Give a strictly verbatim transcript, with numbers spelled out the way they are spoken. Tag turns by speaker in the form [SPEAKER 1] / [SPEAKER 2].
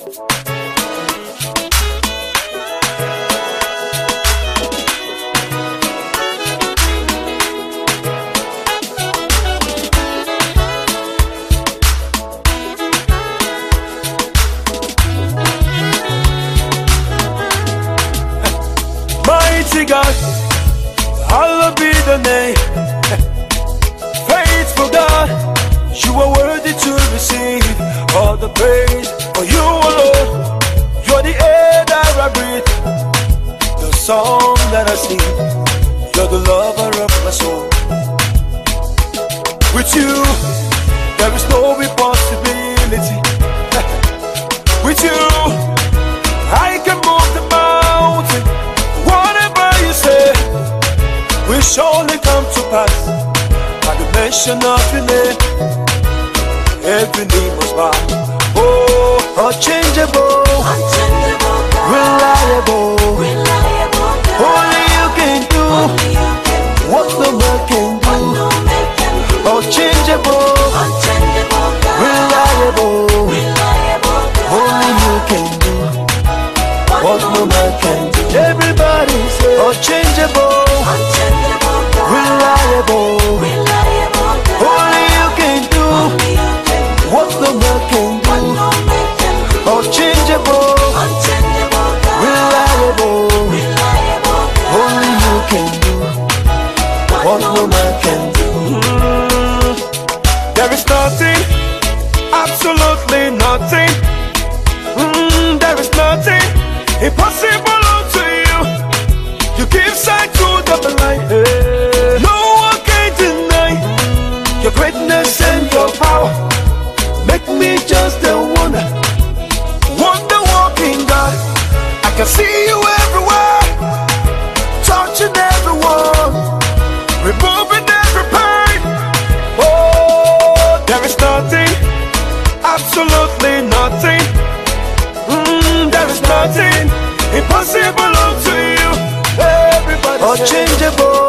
[SPEAKER 1] Mighty God, hallowed be the name. Faithful God, you are worthy to receive all the praise. For you alone, you're the air that I breathe, the song that I sing. You're the lover of my soul. With you, there is no impossibility. With you, I can move the mountain. Whatever you say will surely come to pass. By the mention of your name, every knee must bow. Oh, unchangeable,
[SPEAKER 2] Unchangeable God,
[SPEAKER 1] reliable,
[SPEAKER 2] reliable God.
[SPEAKER 1] only you can do
[SPEAKER 2] Only you can do
[SPEAKER 1] what no man can
[SPEAKER 2] what
[SPEAKER 1] do.
[SPEAKER 2] no man can do.
[SPEAKER 1] Unchangeable,
[SPEAKER 2] Unchangeable God,
[SPEAKER 1] reliable,
[SPEAKER 2] reliable God.
[SPEAKER 1] only you can do what no man can do. Everybody say unchangeable,
[SPEAKER 2] Unchangeable God,
[SPEAKER 1] reliable,
[SPEAKER 2] reliable God.
[SPEAKER 1] only you can do
[SPEAKER 2] Only you can do
[SPEAKER 1] what no man can
[SPEAKER 2] what
[SPEAKER 1] do.
[SPEAKER 2] no man can do.
[SPEAKER 1] Unchangeable,
[SPEAKER 2] Unchangeable God,
[SPEAKER 1] reliable,
[SPEAKER 2] reliable God.
[SPEAKER 1] only you can do what no man can do. Mm. There is nothing, absolutely nothing. Mm, there is nothing impossible unto you. You give sight to the blind. Hey. No one can deny your greatness and your power. Make me just a wonder, wonder walking God. I can see you everywhere, touching everyone, removing every pain. Oh, there is nothing, absolutely nothing. Mm, there is nothing impossible unto you. Everybody unchangeable,